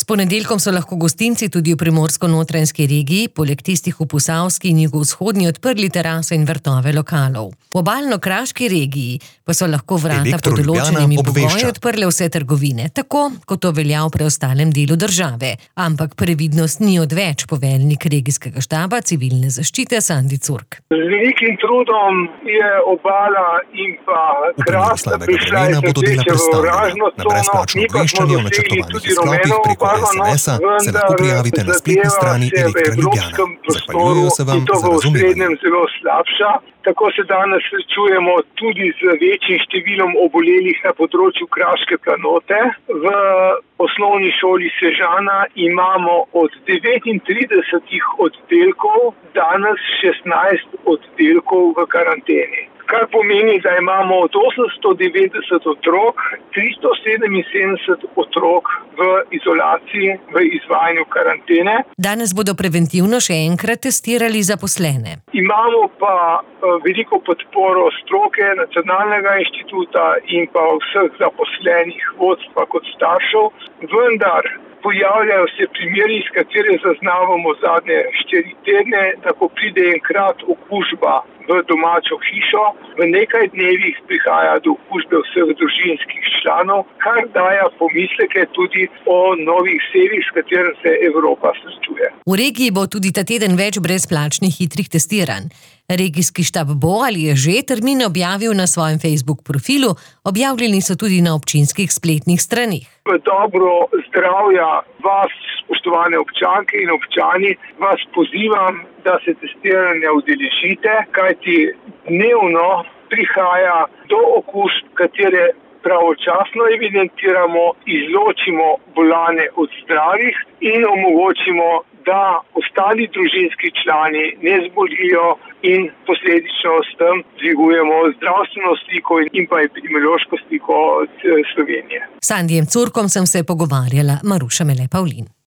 S ponedeljkom so lahko gostinci tudi v primorsko-notranjski regiji, poleg tistih v posavski in jugovzhodni, odprli terase in vrtove lokalov. V obalno-kraški regiji pa so lahko vrata pod določenimi pogoji odprle vse trgovine, tako kot to velja v preostalem delu države. Ampak previdnost ni odveč, poveljnik regijskega štaba civilne zaščite Sandi Curk. Z velikim trudom je obala in pa Kraška prišla iz rdeče v oranžno cono, mi pa smo dosegli tudi rumeno obarvanost, vendar zadeva se v evropskem prostoru in to v osrednjem zelo slabša. Tako se danes srečujemo tudi z večjim številom obolelih na področju Kraške planote. V osnovni šoli Sežana imamo od 39 oddelkov danes 16 oddelkov v karanteni. Kar pomeni, da imamo od 890 otrok 377 otrok v izolaciji, v izvajanju karantene. Danes bodo preventivno še enkrat testirali zaposlene. Imamo pa veliko podporo stroke, Nacionalnega inštituta in pa vseh zaposlenih, vodstva kot staršev, vendar pojavljajo se primeri, iz katere zaznavamo zadnje 4 tedne, da ko pride enkrat okužba v domačo hišo, v nekaj dnevih prihaja do okužbe vseh družinskih članov, kar daje pomisleke tudi o novih sevih, s katerim se Evropa srečuje. V regiji bo tudi ta teden več brezplačnih hitrih testiranj. Regijski štab bo ali je že termine objavil na svojem Facebook profilu, objavljeni so tudi na občinskih spletnih straneh. V dobro zdravja vas, spoštovane občanke in občani, vas pozivam, da se testiranja udeležite, kajti dnevno prihaja do okužb, katere pravočasno evidentiramo, izločimo bolane od zdravih in omogočimo, da ostali družinski člani ne zbolijo in posledično s tem dvigujemo zdravstveno sliko in pa epidemiološko sliko Slovenije. S Sandijem Curkom sem se pogovarjala, Maruša Mele Pavlin.